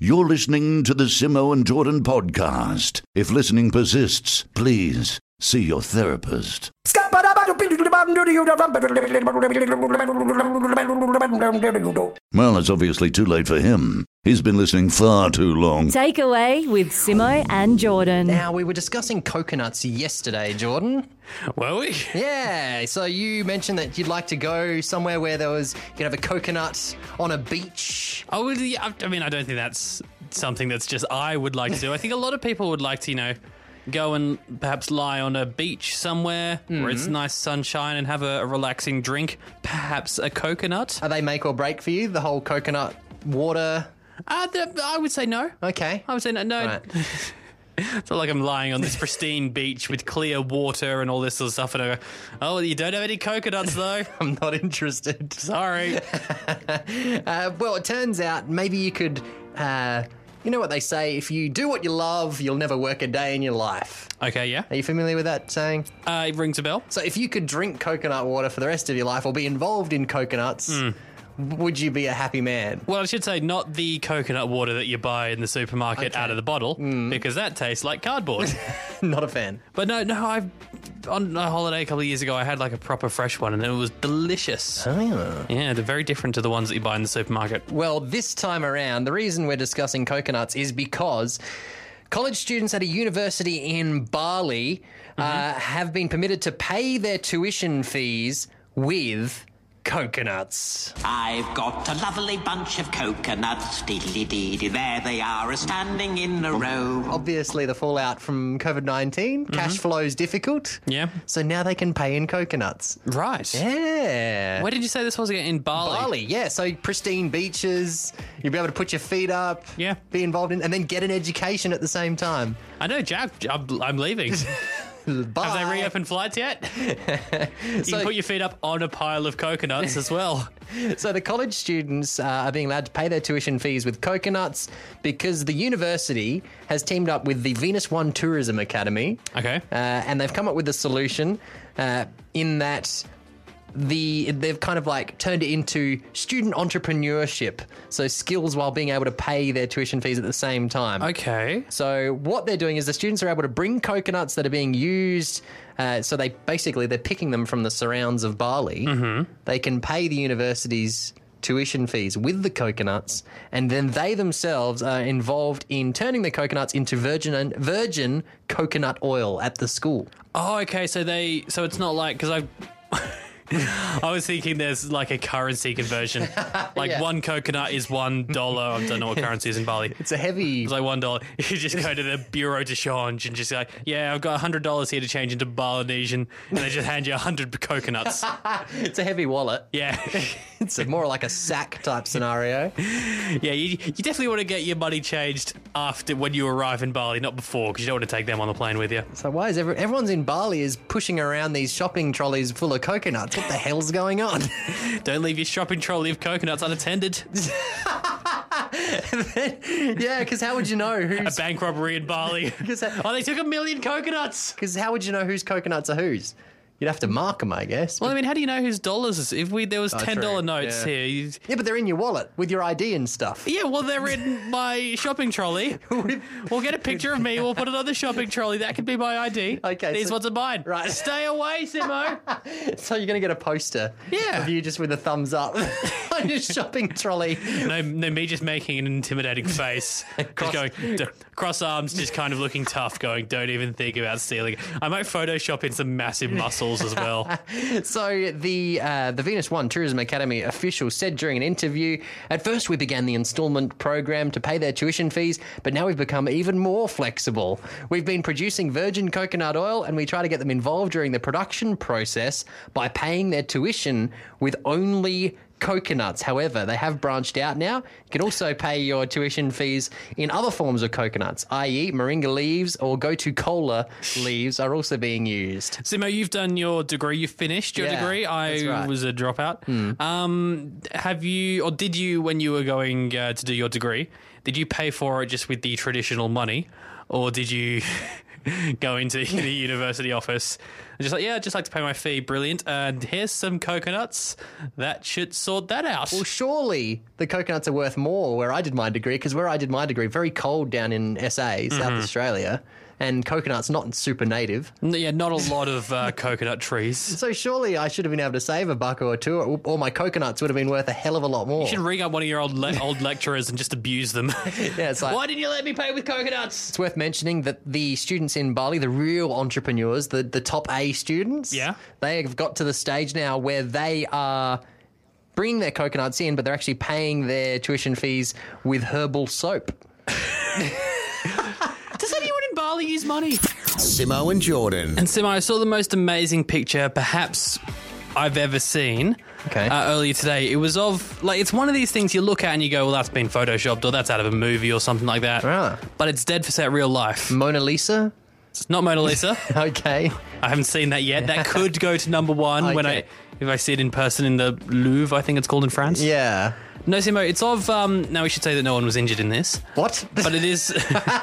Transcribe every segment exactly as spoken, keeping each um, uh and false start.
You're listening to the Simo and Jordan podcast. If listening persists, please see your therapist. Well, it's obviously too late for him. He's been listening far too long. Takeaway with Simo and Jordan. Now, we were discussing coconuts yesterday, Jordan. Were we? Yeah, so you mentioned that you'd like to go somewhere where there was, you could have a coconut on a beach. I would. Yeah, I mean, I don't think that's something that's just I would like to do. I think a lot of people would like to, you know, go and perhaps lie on a beach somewhere mm-hmm. where it's nice sunshine and have a, a relaxing drink, perhaps a coconut. Are they make or break for you, the whole coconut water? Uh, I would say no. Okay. I would say no. no. Right. It's not like I'm lying on this pristine beach with clear water and all this sort of stuff. And I go, oh, you don't have any coconuts, though. I'm not interested. Sorry. uh, well, it turns out maybe you could... Uh, You know what they say, if you do what you love, you'll never work a day in your life. Okay, yeah. Are you familiar with that saying? Uh, it rings a bell. So if you could drink coconut water for the rest of your life or be involved in coconuts, mm. would you be a happy man? Well, I should say not the coconut water that you buy in the supermarket okay. out of the bottle, mm. because that tastes like cardboard. Not a fan. But no, no, I've... On a holiday a couple of years ago, I had like a proper fresh one, and it was delicious. Oh, yeah. Yeah, they're very different to the ones that you buy in the supermarket. Well, this time around, the reason we're discussing coconuts is because college students at a university in Bali mm-hmm. uh, have been permitted to pay their tuition fees with coconuts. I've got a lovely bunch of coconuts, diddly-dee-dee, there they are, standing in a row. Obviously, the fallout from covid nineteen, mm-hmm. cash flow's difficult. Yeah. So now they can pay in coconuts. Right. Yeah. Where did you say this was again? In Bali? Bali, yeah. So pristine beaches, you'll be able to put your feet up, yeah, be involved in, and then get an education at the same time. I know, Jack, I'm, I'm leaving. Bye. Have they reopened flights yet? You so, can put your feet up on a pile of coconuts as well. So the college students uh, are being allowed to pay their tuition fees with coconuts because the university has teamed up with the Venus One Tourism Academy. Okay. Uh, and they've come up with a solution uh, in that... The they've kind of like turned it into student entrepreneurship, so skills while being able to pay their tuition fees at the same time. Okay. So what they're doing is the students are able to bring coconuts that are being used, uh, so they basically they're picking them from the surrounds of Bali. Mm-hmm. They can pay the university's tuition fees with the coconuts, and then they themselves are involved in turning the coconuts into virgin virgin coconut oil at the school. Oh, okay. So they so it's not like because I. I was thinking there's like a currency conversion. Like yeah. one coconut is one dollar. I don't know what currency is in Bali. It's a heavy... It's like one dollar. You just go to the bureau de change and just like, yeah, I've got one hundred dollars here to change into Balinesian. And they just hand you one hundred coconuts. It's a heavy wallet. Yeah. It's a more like a sack type scenario. Yeah, you, you definitely want to get your money changed after when you arrive in Bali, not before, because you don't want to take them on the plane with you. So why is every, everyone's in Bali is pushing around these shopping trolleys full of coconuts? What the hell's going on? Don't leave your shopping trolley of coconuts unattended. Yeah, because how would you know who's... A bank robbery in Bali. How... Oh, they took a million coconuts. Because how would you know whose coconuts are whose? You'd have to mark them, I guess. Well, I mean, how do you know whose dollars is? If we there was ten dollar oh, notes yeah. here. You... Yeah, but they're in your wallet with your I D and stuff. Yeah, well, they're in my shopping trolley. We'll get a picture of me. We'll put it on the shopping trolley. That could be my I D. Okay. These so... ones are mine. Right. Stay away, Simo. So you're going to get a poster yeah. of you just with a thumbs up on your shopping trolley. No, no, me just making an intimidating face. cross... Just going, d- cross arms, just kind of looking tough, going, don't even think about stealing. I might Photoshop in some massive muscles as well. So the uh, the Venus One Tourism Academy official said during an interview, at first we began the instalment program to pay their tuition fees, but now we've become even more flexible. We've been producing virgin coconut oil and we try to get them involved during the production process by paying their tuition with only coconuts. However, they have branched out now. You can also pay your tuition fees in other forms of coconuts, that is moringa leaves or gotu kola leaves are also being used. Simo, you've done your degree. You finished your yeah, degree. I right. was a dropout. Mm. Um, have you, or did you, when you were going uh, to do your degree, did you pay for it just with the traditional money, or did you go into the university office just like, yeah, I'd just like to pay my fee. Brilliant. And here's some coconuts. That should sort that out. Well, surely the coconuts are worth more where I did my degree, because where I did my degree, very cold down in S A, South Mm-hmm. Australia, and coconuts not super native. N- yeah, not a lot of uh, coconut trees. So surely I should have been able to save a buck or two, or, or my coconuts would have been worth a hell of a lot more. You should ring up one of your old le- old lecturers and just abuse them. Yeah, it's like, Why didn't you let me pay with coconuts? it's worth mentioning that the students in Bali, the real entrepreneurs, the, the top A students, Yeah. they have got to the stage now where they are bringing their coconuts in, but they're actually paying their tuition fees with herbal soap. Does anyone in Bali use money? Simo and Jordan. And Simo, I saw the most amazing picture perhaps I've ever seen. Okay. Uh, earlier today, it was of like it's one of these things you look at and you go, well, that's been photoshopped or that's out of a movie or something like that. Ah. But it's dead for set real life. Mona Lisa? It's not Mona Lisa. Okay. I haven't seen that yet. That could go to number one when I Okay. if I see it in person in the Louvre, I think it's called in France. Yeah. No, Simo, it's of um. Now we should say that no one was injured in this. What? But it is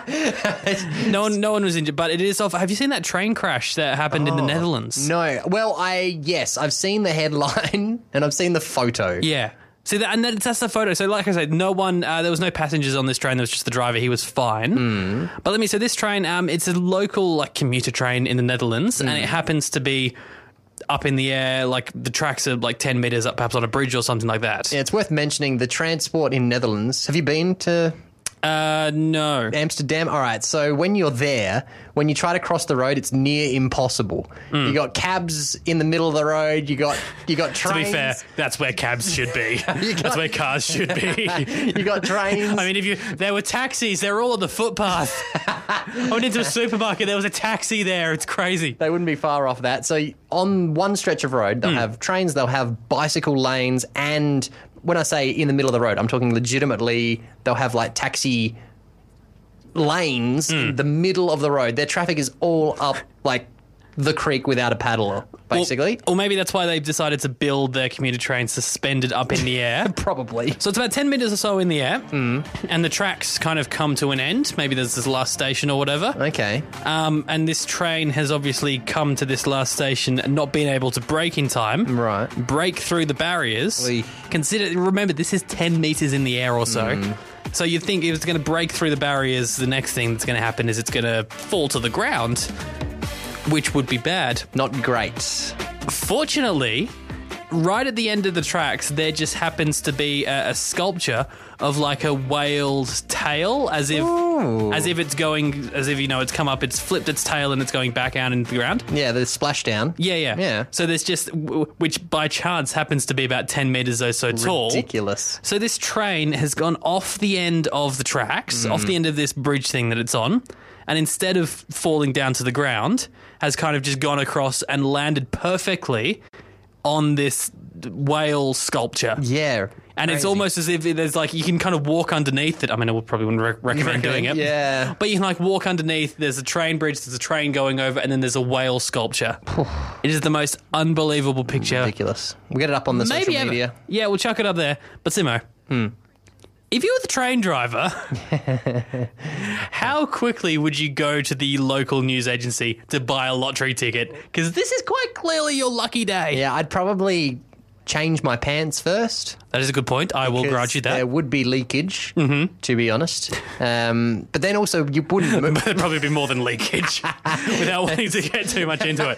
no one. No one was injured, but it is of. Have you seen that train crash that happened in the Netherlands? No. Well, I, yes, I've seen the headline and I've seen the photo. Yeah. See that, and that's, that's the photo. So, like I said, no one. Uh, there was no passengers on this train. There was just the driver. He was fine. But let me say, this train. Um, it's a local like commuter train in the Netherlands, and it happens to be up in the air. Like the tracks are like ten meters up, perhaps on a bridge or something like that. Yeah, it's worth mentioning the transport in Netherlands. Have you been to Uh, no. Amsterdam? All right, so when you're there, when you try to cross the road, it's near impossible. You got cabs in the middle of the road. You got you got To trains. be fair, that's where cabs should be. That's where cars should be. You got trains. I mean, if you there were taxis, they were all on the footpath. I went into a supermarket, there was a taxi there. It's crazy. They wouldn't be far off that. So on one stretch of road, they'll have trains, they'll have bicycle lanes, and when I say in the middle of the road, I'm talking legitimately, they'll have like taxi lanes in the middle of the road. Their traffic is all up like the creek without a paddle, basically. Or, or maybe that's why they've decided to build their commuter train suspended up in the air. Probably. So it's about ten metres or so in the air, and the tracks kind of come to an end. Maybe there's this last station or whatever. Okay. Um, and this train has obviously come to this last station and not been able to brake in time. Right. Break through the barriers. Oy. Consider, remember, this is ten metres in the air or so. So you'd think if it's going to break through the barriers, the next thing that's going to happen is it's going to fall to the ground, which would be bad. Not great. Fortunately, right at the end of the tracks, there just happens to be a, a sculpture of like a whale's tail, as if Ooh. as if it's going, as if, you know, it's come up, it's flipped its tail and it's going back out into the ground. Yeah, the splashdown. Yeah, yeah. Yeah. So there's just, which by chance happens to be about ten metres or so tall. Ridiculous. So this train has gone off the end of the tracks, off the end of this bridge thing that it's on, and instead of falling down to the ground, has kind of just gone across and landed perfectly on this whale sculpture. Yeah. And it's crazy. almost as if there's like, you can kind of walk underneath it. I mean, I would probably wouldn't re- recommend doing it. Yeah. But you can like walk underneath, there's a train bridge, there's a train going over, and then there's a whale sculpture. It is the most unbelievable picture. Ridiculous. We'll get it up on the Maybe social ever. media. Yeah, we'll chuck it up there. But Simo, if you were the train driver, how quickly would you go to the local news agency to buy a lottery ticket? Because this is quite clearly your lucky day. Yeah, I'd probably change my pants first. That is a good point. I will because grant you that. There would be leakage, mm-hmm. to be honest. Um, but then also you wouldn't move. There'd probably be more than leakage without wanting to get too much into it.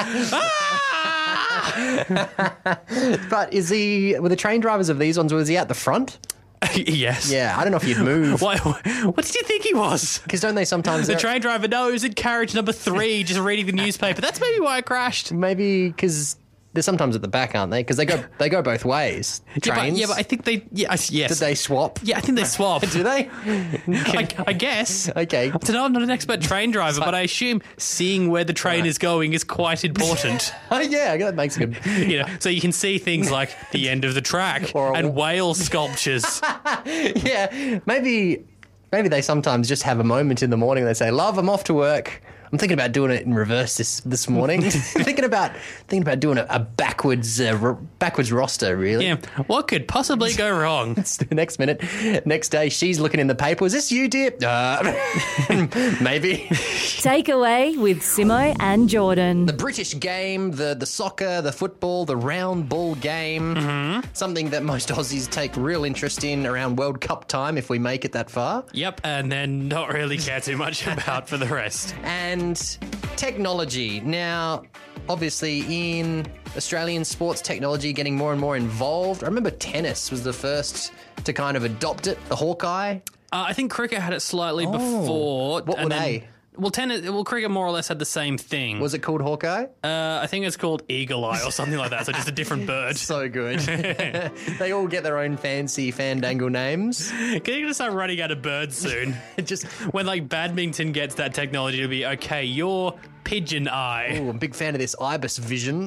But is he, were the train drivers of these ones, was he at the front? Yes. Yeah, I don't know if you'd move. Why, what did you think he was? Because don't they sometimes... The train driver, no, he was in carriage number three, just reading the newspaper. That's maybe why I crashed. Maybe because they're sometimes at the back, aren't they? Because they go they go both ways. Yeah, but, Trains. yeah, but I think they... Yeah, I- yes. Did they swap? Yeah, I think they swap. Do they? I, I guess. Okay. I don't know, I'm not an expert train driver, but I assume seeing where the train is going is quite important. Oh, yeah, that makes good. You know, so you can see things like the end of the track Or a- and whale sculptures. Yeah, maybe maybe they sometimes just have a moment in the morning. They say, "Love, I'm off to work. I'm thinking about doing it in reverse this this morning. thinking about thinking about doing a, a backwards uh, r- backwards roster. Really. Yeah. What could possibly go wrong? It's the next minute, next day, she's looking in the paper. Is this you, dear? Uh, maybe. Takeaway with Simo and Jordan. The British game, the the soccer, the football, the round ball game. Mm-hmm. Something that most Aussies take real interest in around World Cup time if we make it that far. Yep, and then not really care too much about for the rest. And technology. Now, obviously, in Australian sports, technology getting more and more involved. I remember tennis was the first to kind of adopt it, the Hawkeye. Uh, I think cricket had it slightly Oh. before. What were and then- they? Well, tennis. Well, cricket more or less had the same thing. Was it called Hawkeye? Uh, I think it's called Eagle Eye or something like that. So just a different bird. So good. They all get their own fancy fandangle names. Can you gonna start running out of birds soon? Just, When like badminton gets that technology to be okay, your pigeon eye. oh, I'm a big fan of this Ibis Vision.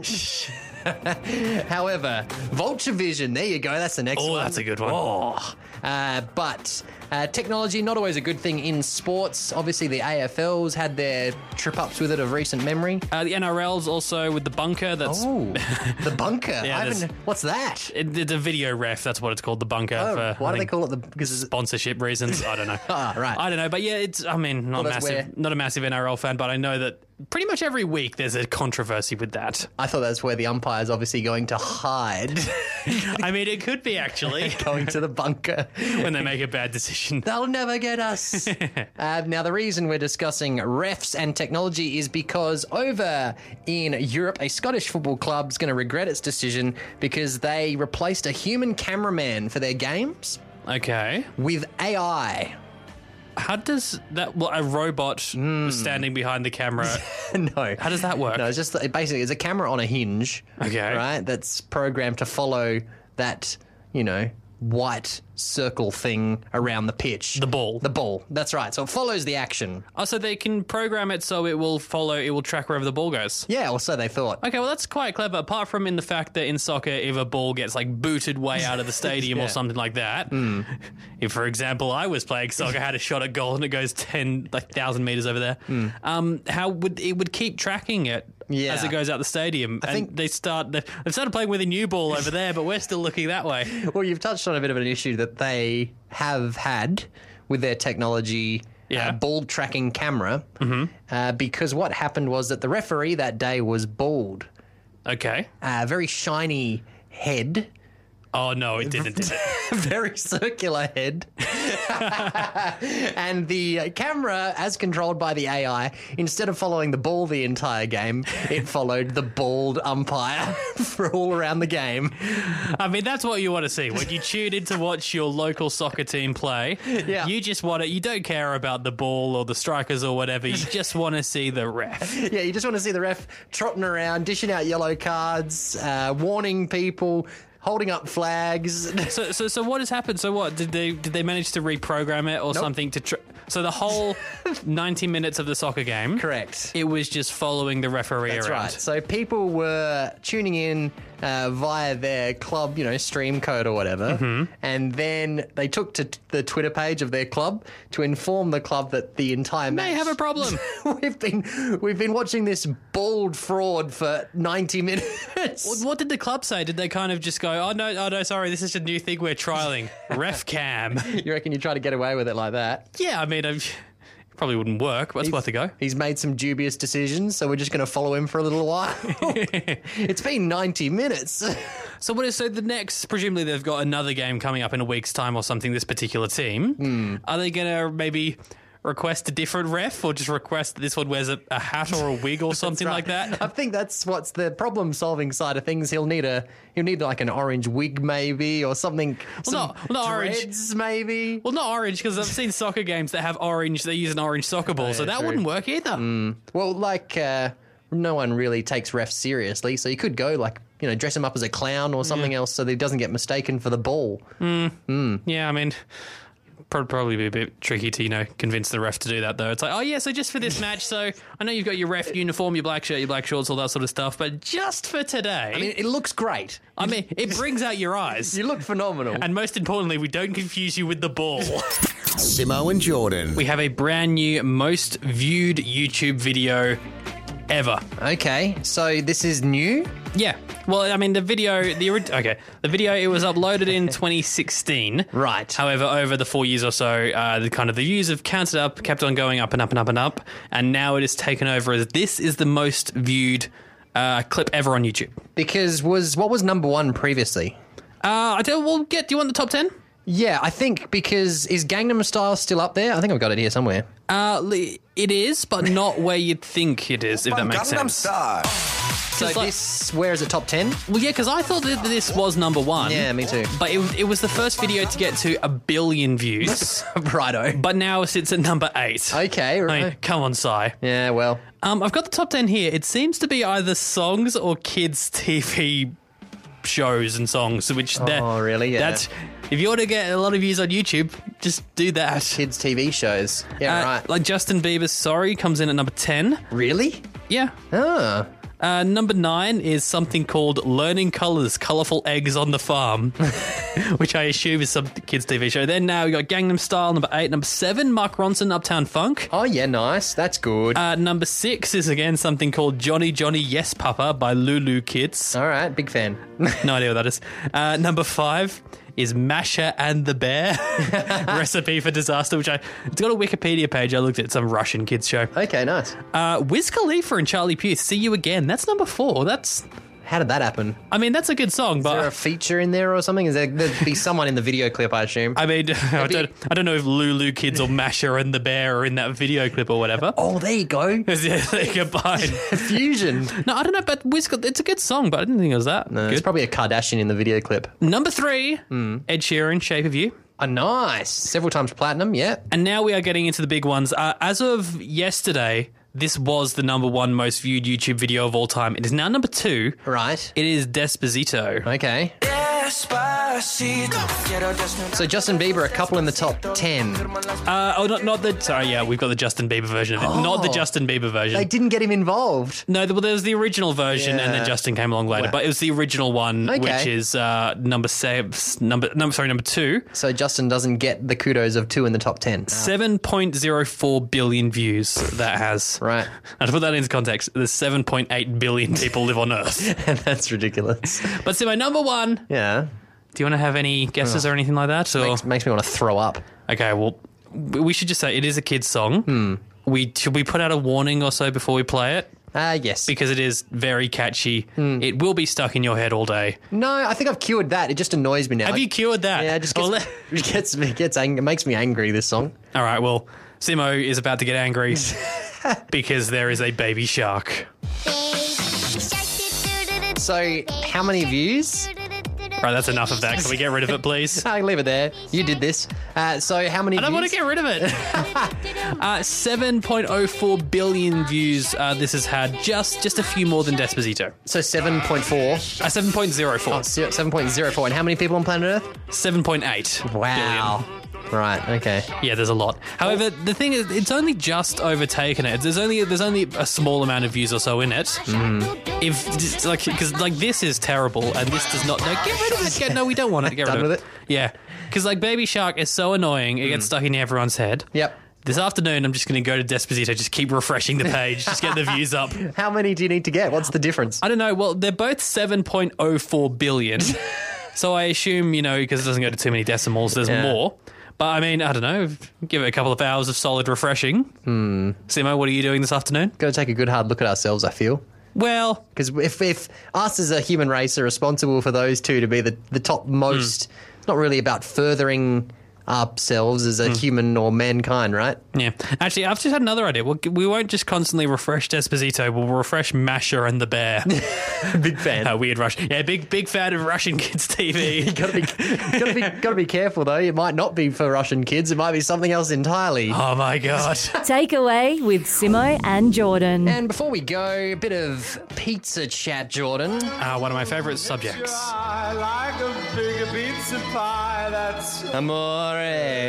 However, Vulture Vision, there you go, that's the next Oh, one. that's a good one. Oh. Uh, but uh, technology, not always a good thing in sports. Obviously, the A F Ls had their trip-ups with it of recent memory. Uh, the N R L's also with the bunker. That's Oh, the bunker. Yeah, I there's- haven't, what's that? it, it's a video ref. That's what it's called, the bunker. Oh, for, why I do they think, call it the... Because it's, sponsorship reasons? I don't know. Ah, right. I don't know, but yeah, it's. I mean, not Well, a that's massive, where- not a massive N R L fan, but I know that pretty much every week there's a controversy with that. I thought that's where the umpire's obviously going to hide, I mean, it could be actually going to the bunker. when they make a bad decision. They'll never get us. uh, now, the reason we're discussing refs and technology is because over in Europe, a Scottish football club's going to regret its decision because they replaced a human cameraman for their games Okay, with A I. how does that? Well, a robot standing behind the camera. No. How does that work? No, it's just it basically it's a camera on a hinge. Okay. Right? That's programmed to follow that, you know, white circle thing around the pitch. The ball. The ball. That's right. So it follows the action. Oh, so they can program it so it will follow, it will track wherever the ball goes. Yeah, or so they thought. Okay, well, that's quite clever. Apart from in the fact that in soccer, if a ball gets like booted way out of the stadium Yeah. or something like that, if, for example, I was playing soccer, had a shot at goal and it goes ten like thousand meters over there, um, how would it would keep tracking it Yeah. as it goes out the stadium? I and think- they start they've started playing with a new ball over there, but we're still looking that way. Well, you've touched on a bit of an issue that they have had with their technology. Yeah. Uh, ball tracking camera. Mm-hmm. Uh, because what happened was that the referee that day was bald. Okay. A very shiny head. Oh no, it didn't. Did it? Very circular head. And the camera, as controlled by the A I, instead of following the ball the entire game, it followed the bald umpire for all around the game. I mean, that's what you want to see when you tune in to watch your local soccer team play. Yeah. You just want to. You don't care about the ball or the strikers or whatever. You just want to see the ref. Yeah, you just want to see the ref trotting around, dishing out yellow cards, uh, warning people, holding up flags. So, so, so what has happened? So, what did they did they manage to reprogram it or Nope. something to? Tr- so the whole ninety minutes of the soccer game, Correct. it was just following the referee That's around. right. So people were tuning in uh, via their club, you know, stream code or whatever, Mm-hmm. and then they took to t- the Twitter page of their club to inform the club that the entire They match have a problem. we've been we've been watching this bald fraud for ninety minutes. What- What did the club say? Did they kind of just go, "Oh no, oh no, sorry, this is a new thing we're trialing, ref cam"? You reckon you try to get away with it like that? Yeah, I mean, I'm, it probably wouldn't work, but it's worth a go. He's made some dubious decisions, so we're just going to follow him for a little while. It's been ninety minutes. So what is so the next? Presumably they've got another game coming up in a week's time or something. This particular team, Hmm. are they going to maybe request a different ref or just request that this one wears a, a hat or a wig or something like that? I think that's what's the problem-solving side of things. He'll need a he'll need like an orange wig maybe or something. Well, not- well, not orange. dreads maybe. Well, not orange because I've seen soccer games that have orange. They use an orange soccer ball, so yeah, that true. wouldn't work either. Well, like uh, no one really takes refs seriously, so you could go like you know dress him up as a clown or something else so that he doesn't get mistaken for the ball. Yeah, I mean, Pro- Probably be a bit tricky to, you know, convince the ref to do that, though. It's like, oh, yeah, so just for this match, so I know you've got your ref uniform, your black shirt, your black shorts, all that sort of stuff, but just for today... I mean, it looks great. I mean, it brings out your eyes. You look phenomenal. And most importantly, we don't confuse you with the ball. Simo and Jordan. We have a brand new most viewed YouTube video ever. Okay, so this is new? Yeah. Well, I mean, the video, the ori- okay, the video, it was uploaded in twenty sixteen. Right. However, over the four years or so, uh, the kind of the views have counted up, kept on going up and up and up and up, and now it is taken over as this is the most viewed uh, clip ever on YouTube. Because was what was number one previously? Uh, I tell you, we'll get. Do you want the top ten? Yeah, I think because is Gangnam Style still up there? I think I've got it here somewhere. Uh, li- it is, but not where you'd think it is, if that makes sense. So like- this, where is it, top ten? Well, yeah, because I thought that this was number one. Yeah, me too. But it, it was the first video to get to a billion views. Righto. But now it sits at number eight. Okay, I right. mean, come on, Si. Yeah, well. Um, I've got the top ten here. It seems to be either songs or kids' T V shows and songs, which Oh, that- really? Yeah. That's if you want to get a lot of views on YouTube, just do that. Kids' T V shows. Yeah, Uh, right. Like Justin Bieber's "Sorry" comes in at number ten. Really? Yeah. Ah. Uh, number nine is something called Learning Colours, Colourful Eggs on the Farm, which I assume is some kids' T V show. Then now we got Gangnam Style, number eight. Number seven, Mark Ronson, Uptown Funk. Oh, yeah, nice. That's good. Uh, number six is again something called Johnny Johnny Yes Papa by Lulu Kids. All right, big fan. No idea what that is. Uh, number five is Masha and the Bear, Recipe for Disaster, which I, it's got a Wikipedia page. I looked at some Russian kids show. Okay, nice. Uh, Wiz Khalifa and Charlie Puth, See You Again. That's number four. That's, How did that happen? I mean, that's a good song, Is there a but feature in there or something? Is there, there'd be someone in the video clip, I assume. I mean, I be- don't, I don't know if Lulu Kids or Masha and the Bear are in that video clip or whatever. Oh, there you go. Yeah, they combine. Fusion. No, I don't know, but Wiz, Khal- it's a good song, but I didn't think it was that No, good. it's probably a Kardashian in the video clip. Number three, Ed Sheeran, Shape of You. Oh, nice. Several times platinum, yeah. And now we are getting into the big ones. Uh, as of yesterday, this was the number one most viewed YouTube video of all time. It is now number two. Right. It is Despacito. Okay. So Justin Bieber, a couple in the top ten. Uh, oh, not, not the... Sorry, yeah, we've got the Justin Bieber version of it. Not the Justin Bieber version. They didn't get him involved. No, well, there was the original version, and Yeah. then Justin came along later. Wow. But it was the original one, Okay. which is uh, number seven, number number sorry, number two. So Justin doesn't get the kudos of two in the top ten. Seven point zero four billion views that has. Right. Now to put that into context, there's seven point eight billion people live on Earth. That's ridiculous. But so my number one. Yeah. Do you want to have any guesses or anything like that? Or? Makes, makes me want to throw up. Okay, well, we should just say it is a kid's song. Hmm. We should we put out a warning or so before we play it Ah, yes. because it is very catchy. It will be stuck in your head all day. No, I think I've cured that. It just annoys me now. Have you cured that? Yeah, it just gets, Well, let- it gets, it gets ang- it makes me angry, this song. All right, well, Simo is about to get angry because there is a baby shark. So, how many views? Right, that's enough of that. Can we get rid of it, please? I'll leave it there. You did this. Uh, so, how many I don't views? want to get rid of it. uh, seven point oh four billion views uh, this has had, just just a few more than Despacito. So, seven point four. Uh, seven point oh four. Oh, seven point oh four. And how many people on planet Earth? seven point eight Wow. Right, okay. billion. Yeah, there's a lot. However, the thing is, it's only just overtaken it. There's only there's only a small amount of views or so in it. Mm. If just like because like this is terrible and this does not. No, get rid of it. Get, no, we don't want it. Get Done rid of with it. it? Yeah, because like Baby Shark is so annoying. It gets stuck in everyone's head. Yep. This afternoon, I'm just going to go to Despacito, just keep refreshing the page, just get the views up. How many do you need to get? What's the difference? I don't know. Well, they're both seven point oh four billion. So I assume, you know, because it doesn't go to too many decimals, there's Yeah. more. But I mean, I don't know. Give it a couple of hours of solid refreshing. Hmm. Simo, what are you doing this afternoon? Got to take a good hard look at ourselves, I feel. Well, Because if, if us as a human race are responsible for those two to be the, the top most, it's not really about furthering ourselves as a human or mankind, right? yeah. Actually, I've just had another idea. We'll, we won't just constantly refresh Despacito. We'll refresh Masha and the Bear. Big fan. Uh, weird Rush. Yeah, big big fan of Russian kids T V. Gotta be, gotta be, gotta be careful though. It might not be for Russian kids. It might be something else entirely. Oh my god. Takeaway with Simo and Jordan. And before we go, a bit of pizza chat, Jordan. Uh, one of my favourite subjects. I like a big a pizza pie, that's... Amore.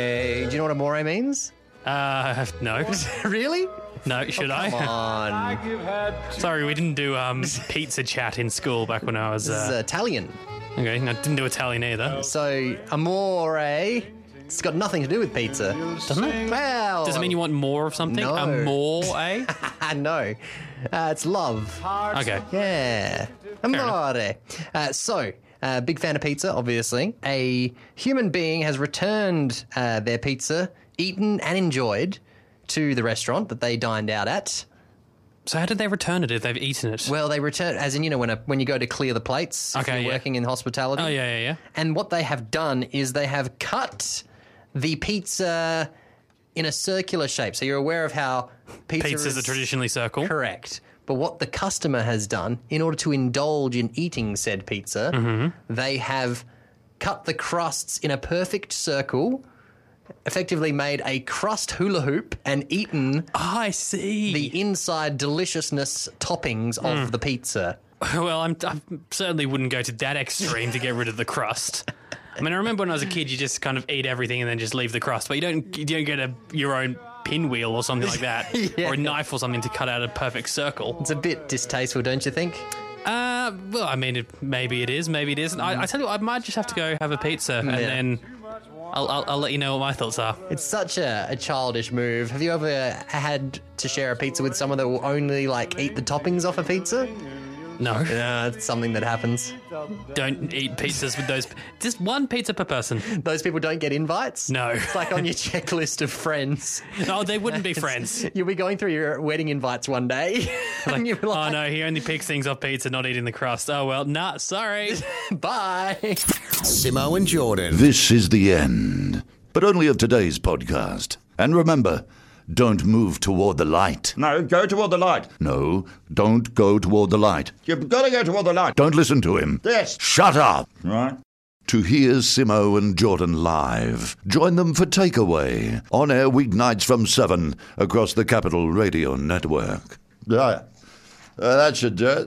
Do you know what amore means? Uh, no. Really? No, should I? Come on. You've had two... Sorry, we didn't do um, pizza chat in school back when I was... This is Uh, Italian. okay, no, didn't do Italian either. So, amore, it's got nothing to do with pizza. Doesn't it? Well... Does it mean you want more of something? No. A more, eh? no. Uh, it's love. Okay. Yeah. Amore. Uh, so, uh, big fan of pizza, obviously. A human being has returned uh, their pizza, eaten and enjoyed, to the restaurant that they dined out at. So how did they return it if they've eaten it? Well, they return, as in, you know, when a, when you go to clear the plates, if Okay, you're yeah. working in hospitality. Oh, yeah, yeah, yeah. And what they have done is they have cut the pizza in a circular shape. So you're aware of how pizza Pizzas is... are traditionally circle. Correct. But what the customer has done, in order to indulge in eating said pizza, Mm-hmm. they have cut the crusts in a perfect circle, effectively made a crust hula hoop, and eaten Oh, I see. the inside deliciousness toppings Mm. of the pizza. Well, I'm, I certainly wouldn't go to that extreme to get rid of the crust. I mean, I remember when I was a kid, you just kind of eat everything and then just leave the crust, but you don't you don't get a your own pinwheel or something like that, Yeah. or a knife or something to cut out a perfect circle. It's a bit distasteful, don't you think? Uh, well, I mean, it, maybe it is, maybe it isn't. I, I tell you what, I might just have to go have a pizza and Yeah. then I'll, I'll, I'll let you know what my thoughts are. It's such a, a childish move. Have you ever had to share a pizza with someone that will only, like, eat the toppings off a pizza? No, Yeah, it's something that happens. don't eat pizzas with those. Just one pizza per person. Those people don't get invites? No. It's like on your checklist of friends. No, they wouldn't be friends. You'll be going through your wedding invites one day. and you'll be Oh like, no, he only picks things off pizza, not eating the crust. Oh well, nah, sorry. bye. Simo and Jordan. This is the end, but only of today's podcast. And remember, don't move toward the light. No, go toward the light. No, don't go toward the light. You've got to go toward the light. Don't listen to him. Yes. Shut up. Right. To hear Simo and Jordan live, join them for Takeaway, on air weeknights from seven across the Capital Radio Network. Yeah. Uh, that should do it.